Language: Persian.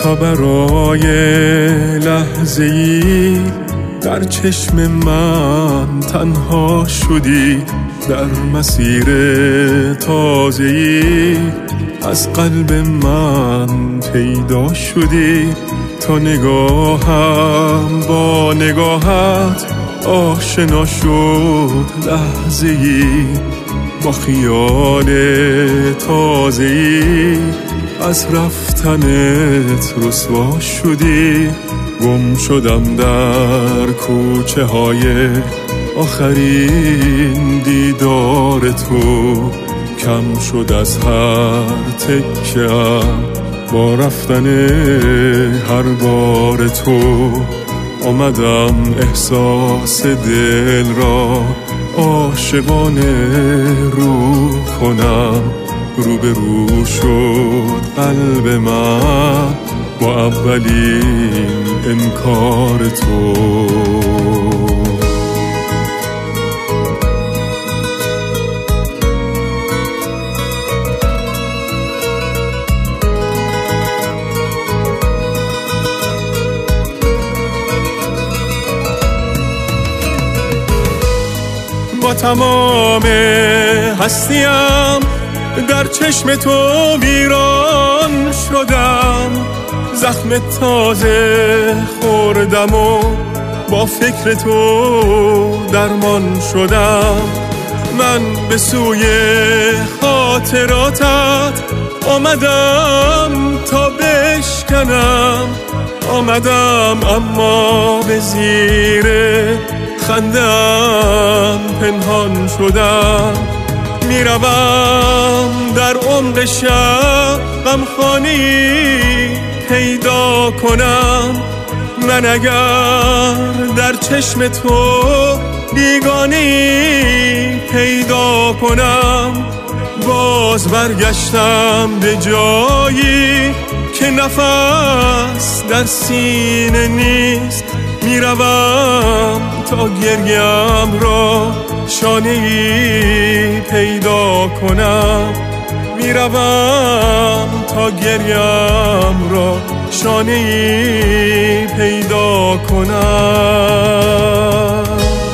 تا برای لحظه‌ای در چشم من تنها شدی، در مسیر تازه‌ای از قلب من پیدا شدی. تا نگاهم با نگاهت آشنا شد لحظه‌ای، با خیال تازه‌ای از رفتنت رسوا شدی. گم شدم در کوچه های آخرین دیدار تو، کم شد از هر تکه‌ام با رفتن هر بار تو. آمدم احساس دل را عاشقانه رو کنم، روبرو شد قلب من با اولین انکار تو. با تمام هستیم در چشم تو ویران شدم، زخم تازه خوردم و با فکر تو درمان شدم. من به سوی خاطراتت آمدم تا بشکنم، آمدم اما به زیر خندم پنهان شدم. میروم در عمق شب غمخوانی پیدا کنم، من اگر در چشم تو بیگانی پیدا کنم. باز برگشتم به جایی که نفس در سینه نیست، میروم تا گریم را شانه‌ای پیدا کنم، میروم تا گریم را شانه‌ای پیدا کنم.